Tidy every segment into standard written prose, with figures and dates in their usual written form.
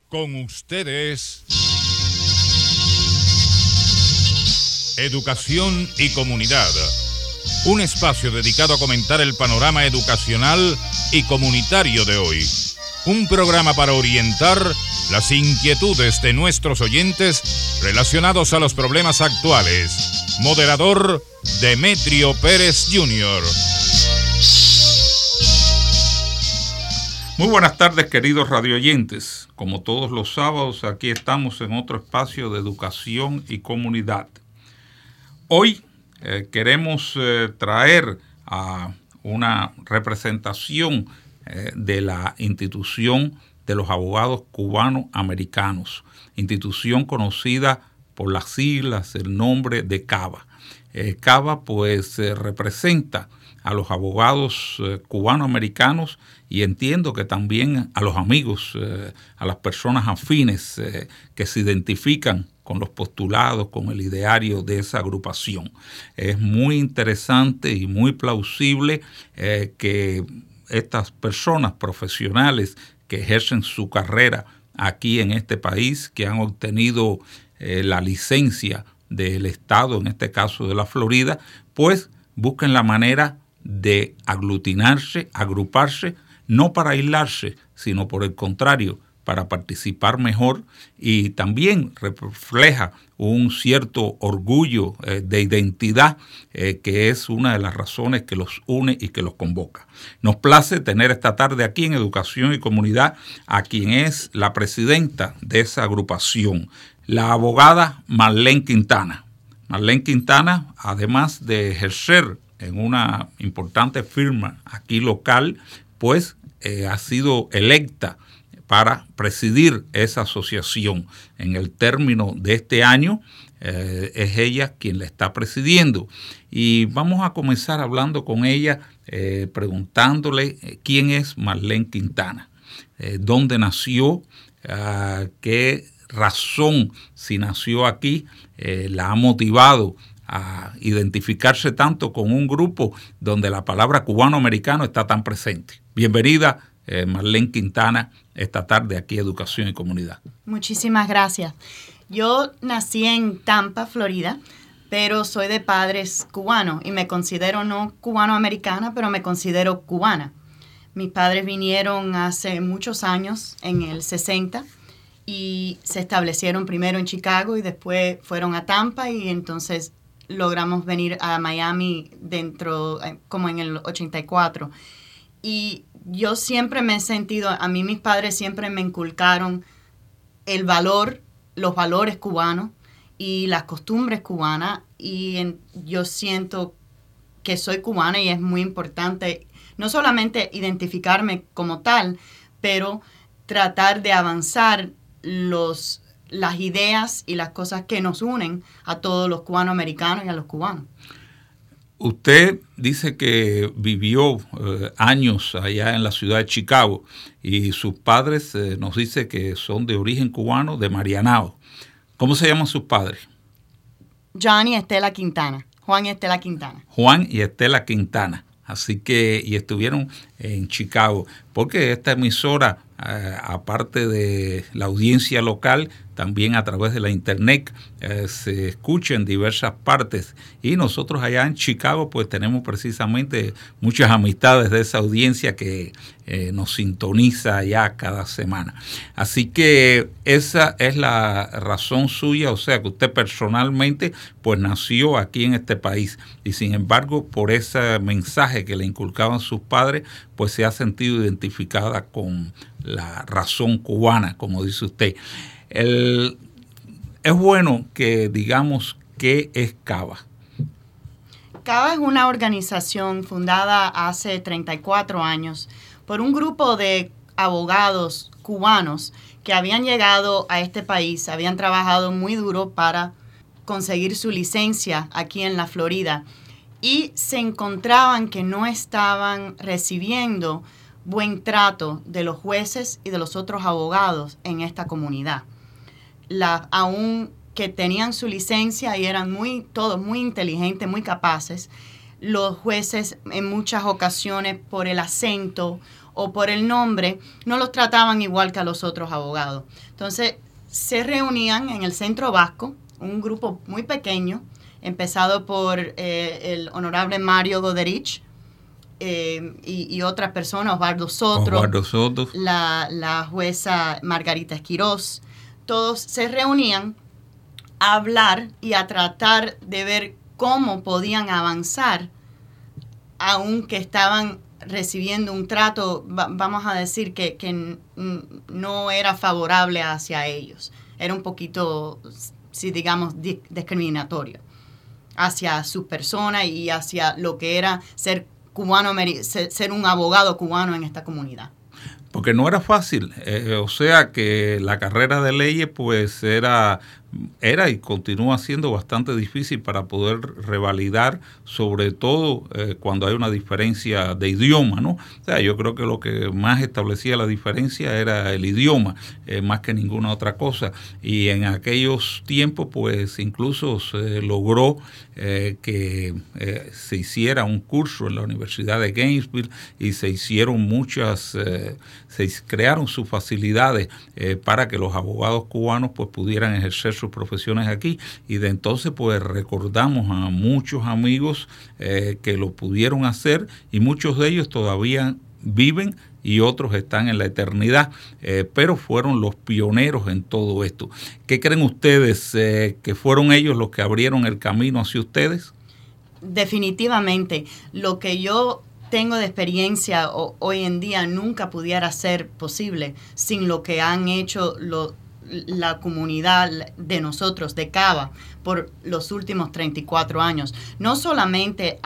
Con ustedes, Educación y Comunidad, un espacio dedicado a comentar el panorama educacional y comunitario de hoy. Un programa para orientar las inquietudes de nuestros oyentes relacionados a los problemas actuales. Moderador, Demetrio Pérez Jr. Muy buenas tardes, queridos radioyentes. Como todos los sábados, aquí estamos en otro espacio de educación y comunidad. Hoy queremos traer a una representación de la institución de los abogados cubano-americanos, institución conocida por las siglas, el nombre de CABA. CABA pues representa a los abogados cubano-americanos y entiendo que también a los amigos, a las personas afines que se identifican con los postulados, con el ideario de esa agrupación. Es muy interesante y muy plausible que estas personas profesionales que ejercen su carrera aquí en este país, que han obtenido la licencia del estado, en este caso de la Florida, pues busquen la manera de aglutinarse, agruparse, no para aislarse, sino por el contrario, para participar mejor, y también refleja un cierto orgullo de identidad que es una de las razones que los une y que los convoca. Nos place tener esta tarde aquí en Educación y Comunidad a quien es la presidenta de esa agrupación, la abogada Marlene Quintana. Marlene Quintana, además de ejercer en una importante firma aquí local, pues ha sido electa para presidir esa asociación. En el término de este año es ella quien la está presidiendo. Y vamos a comenzar hablando con ella, preguntándole quién es Marlene Quintana, dónde nació, qué razón, si nació aquí, la ha motivado a identificarse tanto con un grupo donde la palabra cubano-americano está tan presente. Bienvenida, Marlene Quintana, esta tarde aquí Educación y Comunidad. Muchísimas gracias. Yo nací en Tampa, Florida, pero soy de padres cubanos y me considero no cubano-americana, pero me considero cubana. Mis padres vinieron hace muchos años, en el 60, y se establecieron primero en Chicago y después fueron a Tampa, y entonces logramos venir a Miami como en el 84. Y yo siempre me he sentido, a mí mis padres siempre me inculcaron los valores cubanos y las costumbres cubanas, y yo siento que soy cubana y es muy importante no solamente identificarme como tal, pero tratar de avanzar las ideas y las cosas que nos unen a todos los cubanoamericanos y a los cubanos. Usted dice que vivió años allá en la ciudad de Chicago y sus padres nos dice que son de origen cubano, de Marianao. ¿Cómo se llaman sus padres? John y Estela Quintana. Juan y Estela Quintana. Juan y Estela Quintana. Así que, y estuvieron en Chicago, porque esta emisora, aparte de la audiencia local, también a través de la internet se escucha en diversas partes, y nosotros allá en Chicago pues tenemos precisamente muchas amistades de esa audiencia que nos sintoniza ya cada semana. Así que esa es la razón suya, o sea que usted personalmente pues nació aquí en este país, y sin embargo por ese mensaje que le inculcaban sus padres pues se ha sentido identificada con la razón cubana, como dice usted. Es bueno que digamos qué es CABA. CABA es una organización fundada hace 34 años por un grupo de abogados cubanos que habían llegado a este país, habían trabajado muy duro para conseguir su licencia aquí en la Florida, y se encontraban que no estaban recibiendo buen trato de los jueces y de los otros abogados en esta comunidad. Aún que tenían su licencia y eran todos muy inteligentes, muy capaces, los jueces en muchas ocasiones por el acento o por el nombre, no los trataban igual que a los otros abogados. Entonces, se reunían en el Centro Vasco, un grupo muy pequeño, empezado por el honorable Mario Goderich y otras personas, Osvaldo Soto, la jueza Margarita Esquirós. Todos se reunían a hablar y a tratar de ver cómo podían avanzar, aunque estaban recibiendo un trato, vamos a decir, que no era favorable hacia ellos. Era un poquito, si digamos, discriminatorio hacia su persona y hacia lo que era ser cubano, ser un abogado cubano en esta comunidad. Porque no era fácil, o sea que la carrera de leyes pues era y continúa siendo bastante difícil para poder revalidar, sobre todo cuando hay una diferencia de idioma, ¿no? O sea, yo creo que lo que más establecía la diferencia era el idioma, más que ninguna otra cosa. Y en aquellos tiempos pues incluso se logró que se hiciera un curso en la Universidad de Gainesville y se hicieron se crearon sus facilidades para que los abogados cubanos pues pudieran ejercer sus profesiones aquí, y de entonces pues recordamos a muchos amigos que lo pudieron hacer, y muchos de ellos todavía viven y otros están en la eternidad, pero fueron los pioneros en todo esto. ¿Qué creen ustedes que fueron ellos los que abrieron el camino hacia ustedes? Definitivamente, lo que yo tengo de experiencia hoy en día nunca pudiera ser posible sin lo que han hecho la comunidad de nosotros, de Cava, por los últimos 34 años. No solamente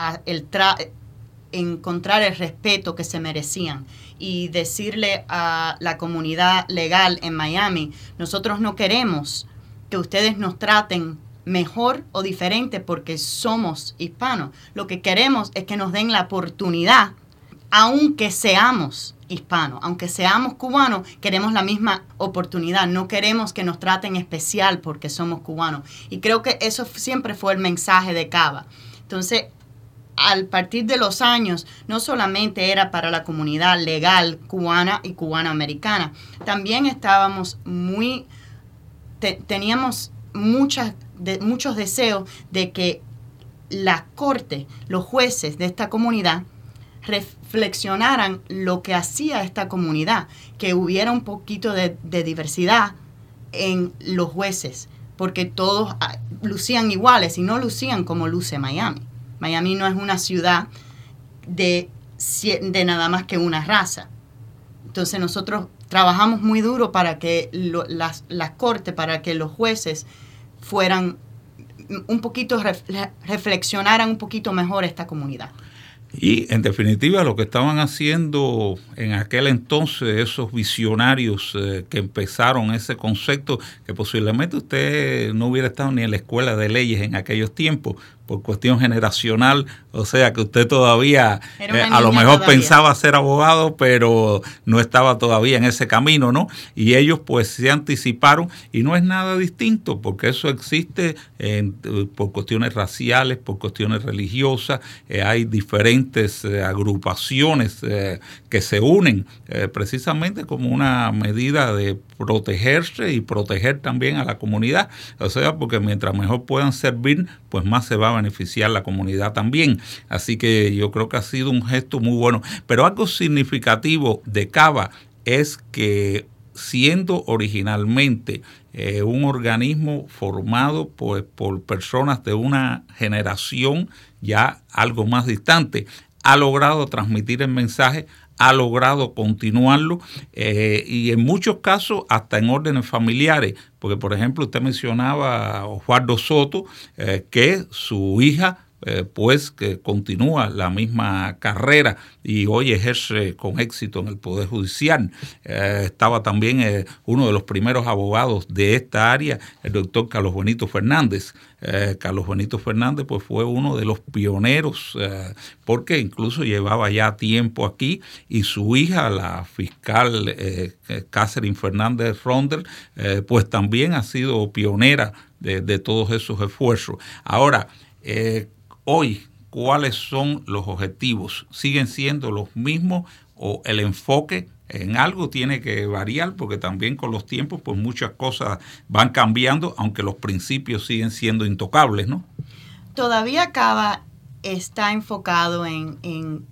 encontrar el respeto que se merecían y decirle a la comunidad legal en Miami, nosotros no queremos que ustedes nos traten mejor o diferente porque somos hispanos. Lo que queremos es que nos den la oportunidad, aunque seamos hispanos, aunque seamos cubanos, queremos la misma oportunidad. No queremos que nos traten especial porque somos cubanos. Y creo que eso siempre fue el mensaje de Cava. Entonces, al partir de los años, no solamente era para la comunidad legal cubana y cubana-americana, también estábamos teníamos muchos deseos de que la corte, los jueces de esta comunidad, reflexionaran lo que hacía esta comunidad, que hubiera un poquito de diversidad en los jueces, porque todos lucían iguales y no lucían como luce Miami. Miami no es una ciudad de nada más que una raza. Entonces nosotros trabajamos muy duro para que las cortes, para que los jueces fueran un poquito, reflexionaran un poquito mejor esta comunidad. Y en definitiva lo que estaban haciendo en aquel entonces esos visionarios que empezaron ese concepto, que posiblemente usted no hubiera estado ni en la escuela de leyes en aquellos tiempos, por cuestión generacional, o sea que usted todavía a lo mejor pensaba ser abogado, pero no estaba todavía en ese camino, ¿no? Y ellos pues se anticiparon, y no es nada distinto, porque eso existe por cuestiones raciales, por cuestiones religiosas, hay diferentes agrupaciones que se unen precisamente como una medida de protegerse y proteger también a la comunidad, o sea, porque mientras mejor puedan servir, pues más se va a beneficiar la comunidad también. Así que yo creo que ha sido un gesto muy bueno. Pero algo significativo de Cava es que, siendo originalmente un organismo formado por personas de una generación ya algo más distante, ha logrado transmitir el mensaje, ha logrado continuarlo y en muchos casos hasta en órdenes familiares, porque por ejemplo usted mencionaba a Osvaldo Soto, que su hija pues que continúa la misma carrera y hoy ejerce con éxito en el Poder Judicial. Estaba también uno de los primeros abogados de esta área, el doctor Carlos Benito Fernández. Carlos Benito Fernández pues fue uno de los pioneros porque incluso llevaba ya tiempo aquí, y su hija, la fiscal Catherine Fernández Rondel, pues también ha sido pionera de todos esos esfuerzos. Ahora, hoy, ¿cuáles son los objetivos? ¿Siguen siendo los mismos o el enfoque en algo tiene que variar, porque también con los tiempos pues muchas cosas van cambiando, aunque los principios siguen siendo intocables, ¿no? Todavía CABA está enfocado en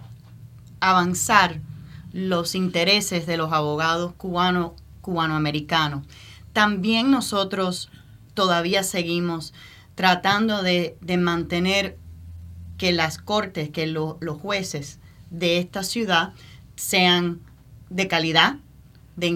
avanzar los intereses de los abogados cubanoamericanos. También nosotros todavía seguimos tratando de mantener que las cortes, que los jueces de esta ciudad sean de calidad, de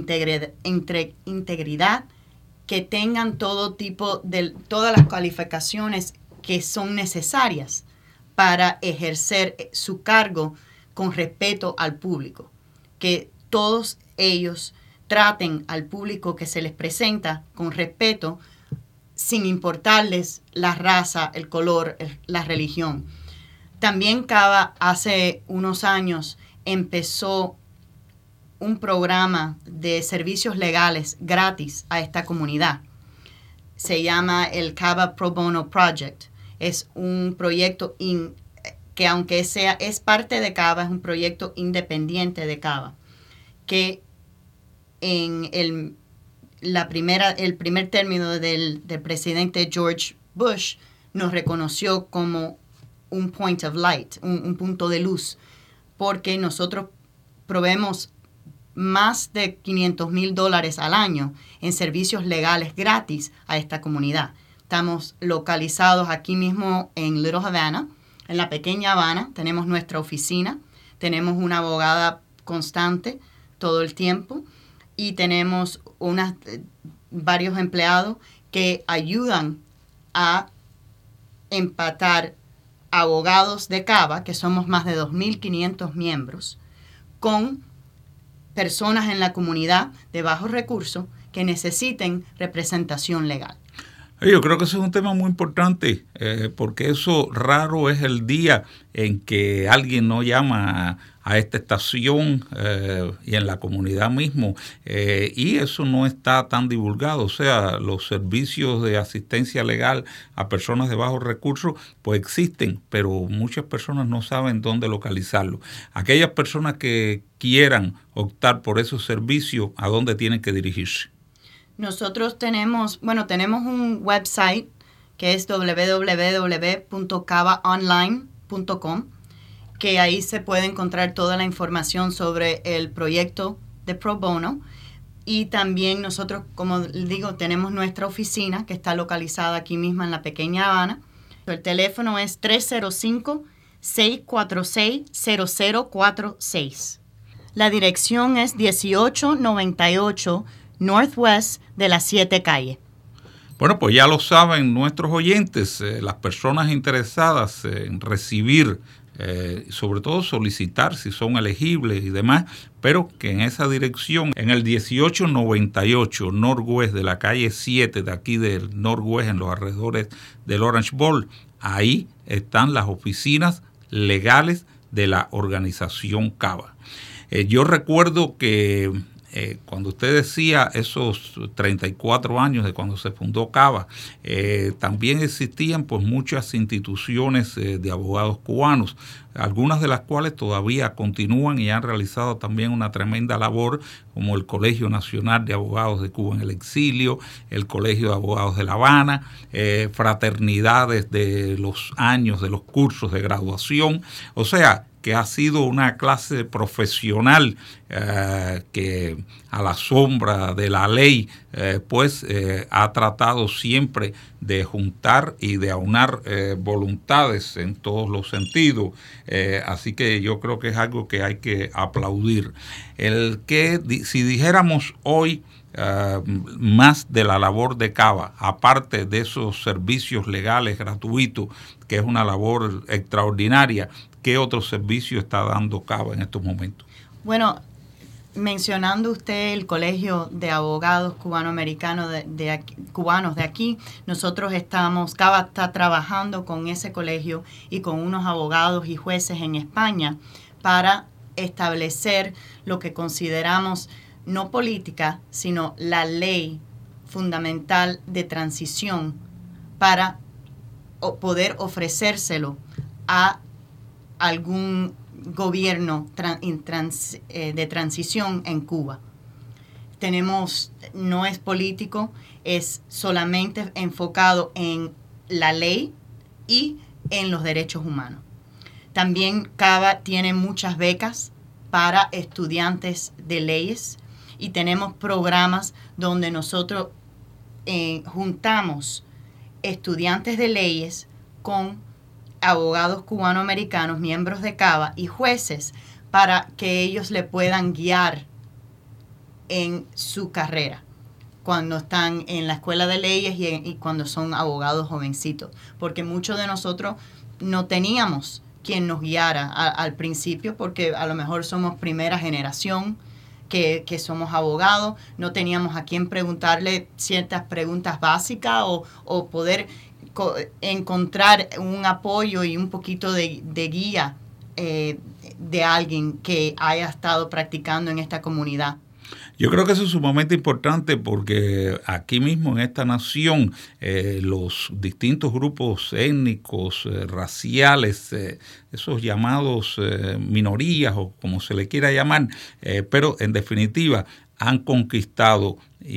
integridad, que tengan todo tipo de todas las calificaciones que son necesarias para ejercer su cargo con respeto al público, que todos ellos traten al público que se les presenta con respeto, sin importarles la raza, el color, la religión. También CABA hace unos años empezó un programa de servicios legales gratis a esta comunidad. Se llama el CABA Pro Bono Project. Es un proyecto que aunque es parte de CABA, es un proyecto independiente de CABA, que en el primer término del presidente George Bush nos reconoció como un point of light, un punto de luz, porque nosotros proveemos más de $500,000 al año en servicios legales gratis a esta comunidad. Estamos localizados aquí mismo en Little Havana, en la pequeña Habana. Tenemos nuestra oficina, tenemos una abogada constante todo el tiempo y tenemos varios empleados que ayudan a empatar abogados de CABA, que somos más de 2.500 miembros, con personas en la comunidad de bajos recursos que necesiten representación legal. Yo creo que eso es un tema muy importante, porque eso raro es el día en que alguien no llama a esta estación y en la comunidad mismo, y eso no está tan divulgado. O sea, los servicios de asistencia legal a personas de bajos recursos pues existen, pero muchas personas no saben dónde localizarlo. Aquellas personas que quieran optar por esos servicios, ¿a dónde tienen que dirigirse? Nosotros tenemos un website que es www.cabaonline.com, que ahí se puede encontrar toda la información sobre el proyecto de Pro Bono. Y también nosotros, como digo, tenemos nuestra oficina que está localizada aquí misma en la pequeña Habana. El teléfono es 305-646-0046. La dirección es 1898 Northwest de la 7 calle. Bueno, pues ya lo saben nuestros oyentes, las personas interesadas en recibir, sobre todo solicitar si son elegibles y demás, pero que en esa dirección, en el 1898 Northwest de la calle 7 de aquí del Northwest, en los alrededores del Orange Bowl, ahí están las oficinas legales de la organización CABA. Yo recuerdo que cuando usted decía esos 34 años de cuando se fundó CABA, también existían pues muchas instituciones de abogados cubanos, algunas de las cuales todavía continúan y han realizado también una tremenda labor, como el Colegio Nacional de Abogados de Cuba en el Exilio, el Colegio de Abogados de La Habana, fraternidades de los años de los cursos de graduación. O sea, que ha sido una clase profesional que a la sombra de la ley ha tratado siempre de juntar y de aunar voluntades en todos los sentidos. Así que yo creo que es algo que hay que aplaudir. Si dijéramos hoy más de la labor de CABA, aparte de esos servicios legales gratuitos, que es una labor extraordinaria, ¿qué otro servicio está dando CABA en estos momentos? Bueno, mencionando usted el Colegio de Abogados Cubanoamericanos cubanos de aquí, CABA está trabajando con ese colegio y con unos abogados y jueces en España para establecer lo que consideramos no política, sino la ley fundamental de transición para poder ofrecérselo a algún gobierno de transición en Cuba. No es político, es solamente enfocado en la ley y en los derechos humanos. También CABA tiene muchas becas para estudiantes de leyes y tenemos programas donde nosotros juntamos estudiantes de leyes con abogados cubanoamericanos, miembros de CABA y jueces para que ellos le puedan guiar en su carrera cuando están en la escuela de leyes y cuando son abogados jovencitos, porque muchos de nosotros no teníamos quien nos guiara al principio, porque a lo mejor somos primera generación que somos abogados, no teníamos a quien preguntarle ciertas preguntas básicas o poder encontrar un apoyo y un poquito de guía de alguien que haya estado practicando en esta comunidad. Yo creo que eso es sumamente importante porque aquí mismo en esta nación los distintos grupos étnicos, raciales, esos llamados minorías o como se le quiera llamar, pero en definitiva han conquistado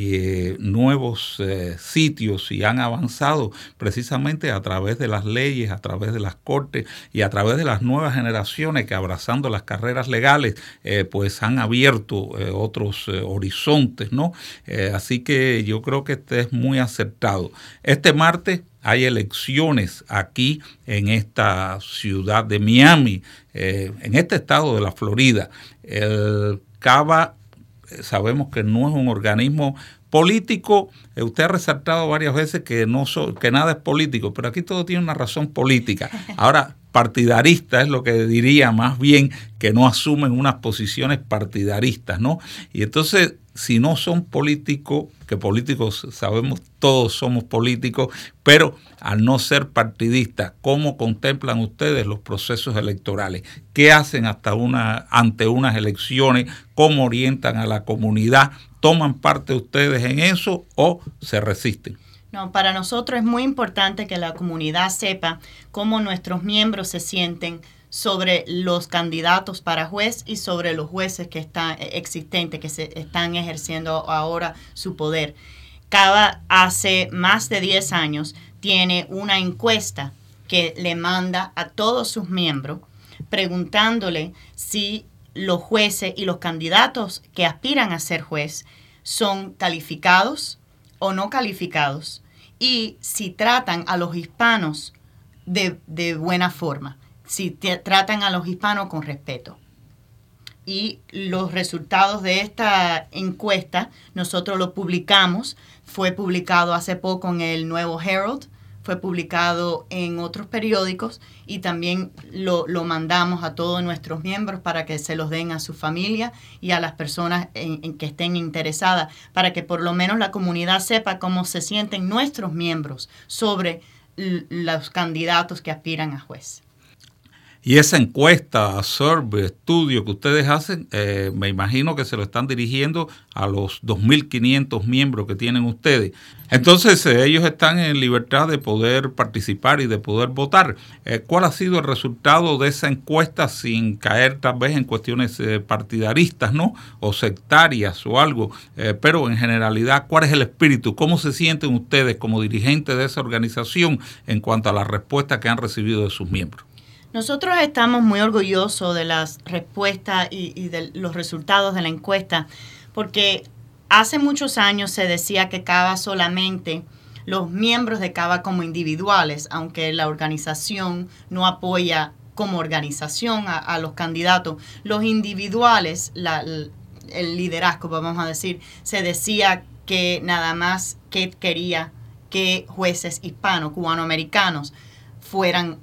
nuevos sitios y han avanzado precisamente a través de las leyes, a través de las cortes y a través de las nuevas generaciones que, abrazando las carreras legales, pues han abierto otros horizontes, ¿no? Así que yo creo que este es muy acertado. Este martes hay elecciones aquí en esta ciudad de Miami, en este estado de la Florida. El CABA sabemos que no es un organismo político. Usted ha resaltado varias veces que nada es político, pero aquí todo tiene una razón política. Ahora, partidarista es lo que diría más bien, que no asumen unas posiciones partidaristas, ¿no? Y entonces, si no son políticos, que políticos sabemos todos somos políticos, pero al no ser partidistas, ¿cómo contemplan ustedes los procesos electorales? ¿Qué hacen ante unas elecciones? ¿Cómo orientan a la comunidad? ¿Toman parte ustedes en eso o se resisten? No, para nosotros es muy importante que la comunidad sepa cómo nuestros miembros se sienten sobre los candidatos para juez y sobre los jueces que están existentes, que se están ejerciendo ahora su poder. CABA hace más de 10 años tiene una encuesta que le manda a todos sus miembros preguntándole si los jueces y los candidatos que aspiran a ser juez son calificados o no calificados y si tratan a los hispanos de buena forma, si tratan a los hispanos con respeto. Y los resultados de esta encuesta nosotros lo publicamos, fue publicado hace poco en el Nuevo Herald, fue publicado en otros periódicos y también lo mandamos a todos nuestros miembros para que se los den a su familia y a las personas en que estén interesadas, para que por lo menos la comunidad sepa cómo se sienten nuestros miembros sobre los candidatos que aspiran a juez. Y esa encuesta, survey, estudio que ustedes hacen, me imagino que se lo están dirigiendo a los 2.500 miembros que tienen ustedes. Entonces, ellos están en libertad de poder participar y de poder votar. ¿Cuál ha sido el resultado de esa encuesta sin caer tal vez en cuestiones partidaristas, ¿no? O sectarias o algo? Pero en generalidad, ¿cuál es el espíritu? ¿Cómo se sienten ustedes como dirigentes de esa organización en cuanto a la respuesta que han recibido de sus miembros? Nosotros estamos muy orgullosos de las respuestas y de los resultados de la encuesta, porque hace muchos años se decía que CABA solamente, los miembros de CABA como individuales, aunque la organización no apoya como organización a los candidatos, los individuales, el liderazgo, vamos a decir, se decía que nada más que quería que jueces hispanos, cubanoamericanos, fueran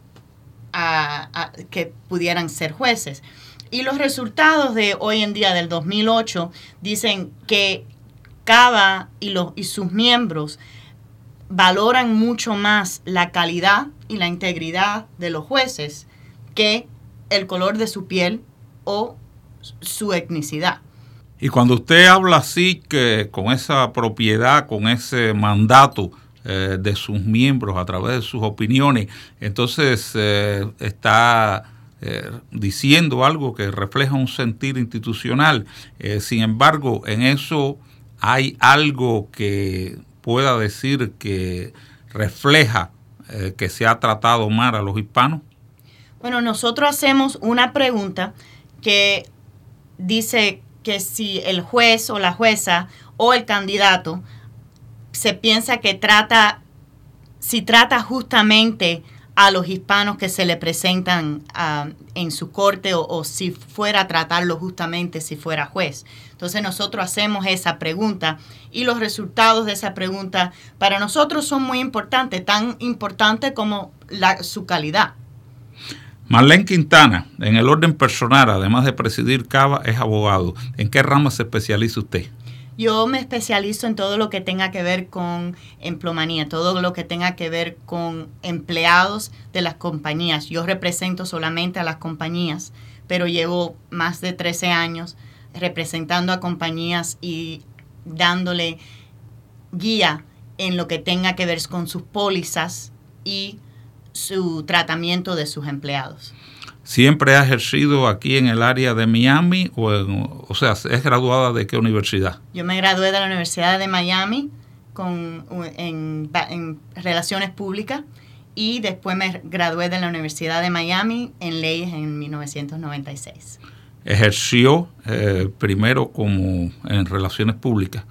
que pudieran ser jueces. Y los resultados de hoy en día, del 2008, dicen que CABA y sus miembros valoran mucho más la calidad y la integridad de los jueces que el color de su piel o su etnicidad. Y cuando usted habla así, que con esa propiedad, con ese mandato de sus miembros a través de sus opiniones, entonces está diciendo algo que refleja un sentir institucional. Sin embargo, en eso hay algo que pueda decir que refleja que se ha tratado mal a los hispanos. Bueno, nosotros hacemos una pregunta que dice que si el juez o la jueza o el candidato se piensa que trata justamente a los hispanos que se le presentan en su corte o si fuera a tratarlo justamente si fuera juez. Entonces nosotros hacemos esa pregunta y los resultados de esa pregunta para nosotros son muy importantes, tan importantes como su calidad. Marlene Quintana, en el orden personal, además de presidir Cava, es abogado. ¿En qué rama se especializa usted? Yo me especializo en todo lo que tenga que ver con empleomanía, todo lo que tenga que ver con empleados de las compañías. Yo represento solamente a las compañías, pero llevo más de 13 años representando a compañías y dándole guía en lo que tenga que ver con sus pólizas y su tratamiento de sus empleados. ¿Siempre ha ejercido aquí en el área de Miami? O sea, ¿es graduada de qué universidad? Yo me gradué de la Universidad de Miami en Relaciones Públicas y después me gradué de la Universidad de Miami en Leyes en 1996. ¿Ejerció primero como en Relaciones Públicas?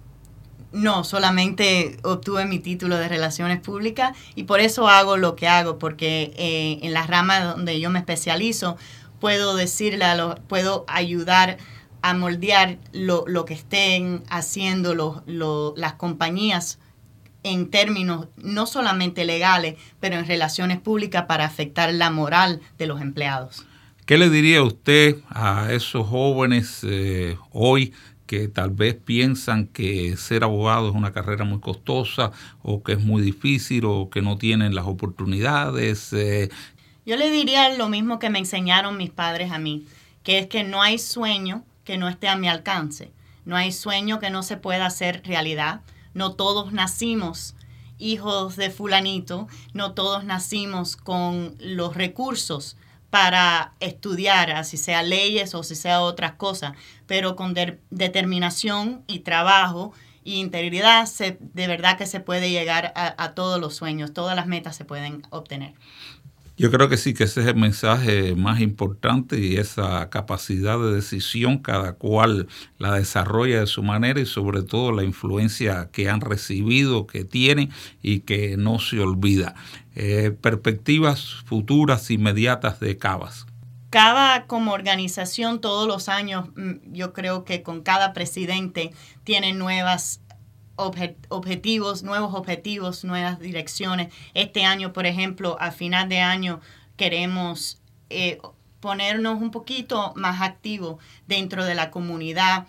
No, solamente obtuve mi título de Relaciones Públicas y por eso hago lo que hago, porque en la rama donde yo me especializo puedo puedo ayudar a moldear lo que estén haciendo las compañías en términos no solamente legales, pero en relaciones públicas para afectar la moral de los empleados. ¿Qué le diría usted a esos jóvenes hoy que tal vez piensan que ser abogado es una carrera muy costosa o que es muy difícil o que no tienen las oportunidades? Yo le diría lo mismo que me enseñaron mis padres a mí, que es que no hay sueño que no esté a mi alcance, no hay sueño que no se pueda hacer realidad, no todos nacimos hijos de fulanito, no todos nacimos con los recursos para estudiar, así sea leyes o si sea otras cosas, pero con determinación y trabajo y integridad de verdad que se puede llegar a todos los sueños, todas las metas se pueden obtener. Yo creo que sí, que ese es el mensaje más importante y esa capacidad de decisión, cada cual la desarrolla de su manera y sobre todo la influencia que han recibido, que tienen y que no se olvida. Perspectivas futuras inmediatas de Cavas. Cava como organización todos los años, yo creo que con cada presidente tiene nuevos objetivos, nuevas direcciones. Este año, por ejemplo, a final de año queremos ponernos un poquito más activos dentro de la comunidad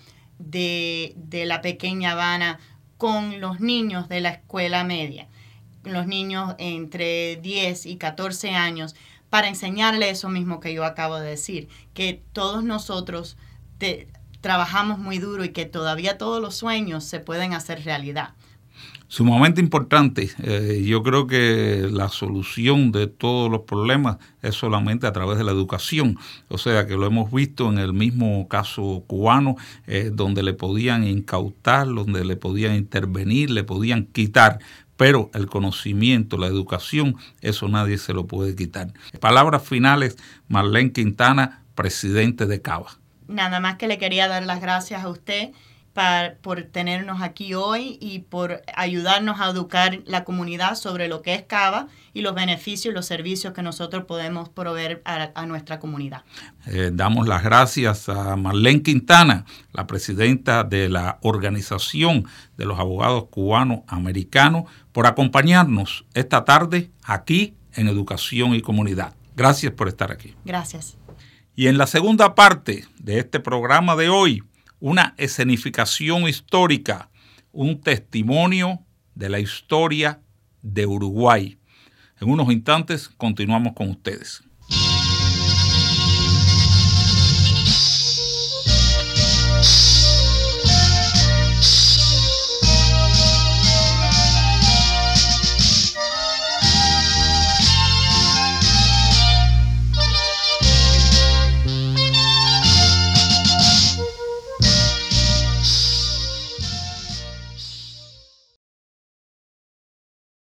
de la pequeña Habana con los niños de la escuela media, los niños entre 10 y 14 años, para enseñarles eso mismo que yo acabo de decir, que todos nosotros trabajamos muy duro y que todavía todos los sueños se pueden hacer realidad. Sumamente importante. Yo creo que la solución de todos los problemas es solamente a través de la educación. O sea, que lo hemos visto en el mismo caso cubano, donde le podían incautar, donde le podían intervenir, le podían quitar. Pero el conocimiento, la educación, eso nadie se lo puede quitar. Palabras finales, Marlene Quintana, presidente de Cava. Nada más que le quería dar las gracias a usted por tenernos aquí hoy y por ayudarnos a educar la comunidad sobre lo que es Cava y los beneficios y los servicios que nosotros podemos proveer a nuestra comunidad. Damos las gracias a Marlene Quintana, la presidenta de la Organización de los Abogados Cubanos Americanos, por acompañarnos esta tarde aquí en Educación y Comunidad. Gracias por estar aquí. Gracias. Y en la segunda parte de este programa de hoy, una escenificación histórica, un testimonio de la historia de Uruguay. En unos instantes continuamos con ustedes.